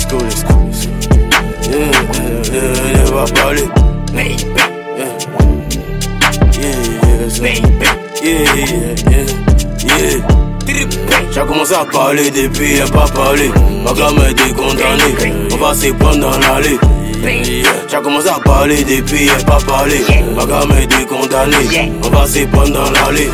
go, let's go, let's go. Va parler. J'ai commencé à parler depuis, y'a pas parlé. Ma gamme est condamnée, on va se prendre dans l'allée. J'ai commencé à parler depuis, y'a pas parlé. Ma gamme est condamnée, on va se prendre dans l'allée.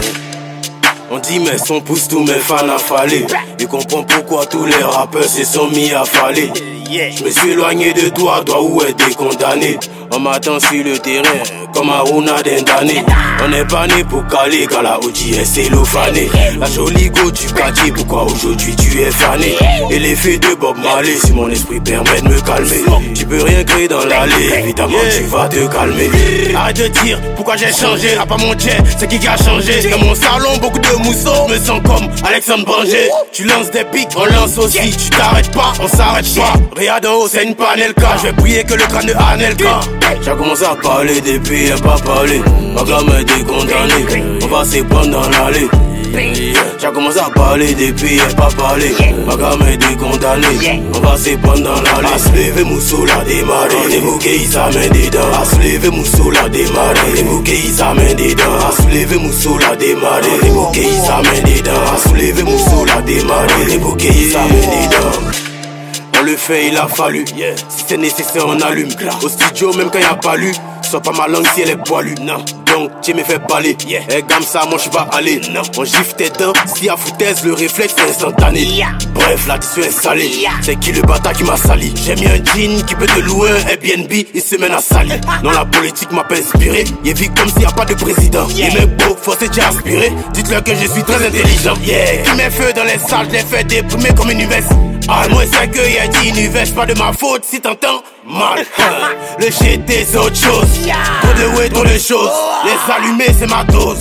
On dit mes sons poussent tous mes fans à faller. Ils comprennent pourquoi tous les rappeurs se sont mis à faller. Je me suis éloigné de toi où être condamné. On m'attend sur le terrain comme Aruna Dendane. On n'est pas né pour caler quand la OG est cellophanée. La jolie go du quartier, pourquoi aujourd'hui tu es fané? Et l'effet de Bob Marley, si mon esprit permet de me calmer. Tu peux rien créer dans l'allée, évidemment tu vas te calmer. Arrête de dire pourquoi j'ai changé, à part mon jet, c'est qui a changé. Dans mon salon, beaucoup de mousseaux, je me sens comme Alexandre Branger. Tu lances des pics, on lance aussi. Tu t'arrêtes pas, on s'arrête pas. Regarde en haut, c'est une panelka. Je vais prier que le crâne de Anelka. J'ai commencé à parler depuis, y'a pas parlé. Ma gamme est condamnée, on va se prendre dans l'allée. J'ai commencé à parler depuis, y'a pas parlé. Ma gamme est condamnée, on va se prendre dans l'allée. À se lever, Moussou l'a démarré. Les bouquets, ils s'amènent dedans. À se lever, Moussou l'a démarré. Les bouquets, ils s'amènent dedans. À se lever, Moussou l'a démarré. Les bouquets, ils s'amènent dedans. À se lever, Moussou l'a démarré. Les bouquets, ils s'amènent dedans. On le fait, il a fallu. Si c'est nécessaire, on allume. Au studio, même quand y'a pas lu. Sois pas ma langue si elle est poilue. Non. Donc, tu me fais parler. Eh, gamme ça, moi je vais aller. Non. On gifle tes dents. Si à foutaise, le réflexe est instantané. Bref, l'addition est salée. C'est qui le bâtard qui m'a sali? J'ai mis un jean qui peut te louer un Airbnb une semaine à Sali. Non, la politique m'a pas inspiré. Il vit comme s'il n'y a pas de président. Il est même beau, forcé déjà aspiré. Dites-leur que je suis très intelligent. Qui met feu dans les salles, je les fais déprimer comme une uvesse. Ah, moi c'est que y'a dit univers, pas de ma faute si t'entends mal. Le GT c'est autre chose. Trop de way, trop de choses. Les allumer c'est ma dose.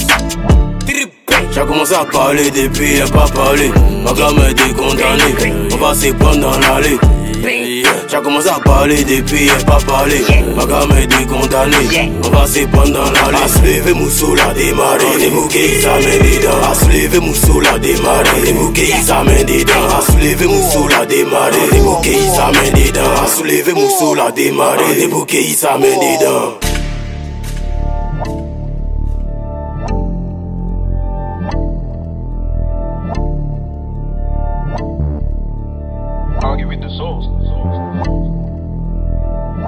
J'ai commencé à parler depuis, y'a pas parlé. Ma gamme est condamnée, on va se prendre dans l'allée. J'ai commencé à parler depuis, y'a pas parlé. Ma gamme est condamnée, on va se prendre dans l'allée. À se lever, Moussou l'a démarré. Les bouquets, ils s'amènent dedans. À se lever, Moussou l'a démarré. Les bouquets, ils s'amènent dedans. À se lever, Moussou l'a démarré. Les bouquets, ils s'amènent dedans. À se lever, Moussou l'a démarré. Les bouquets, ils s'amènent dedans. Argue with the source.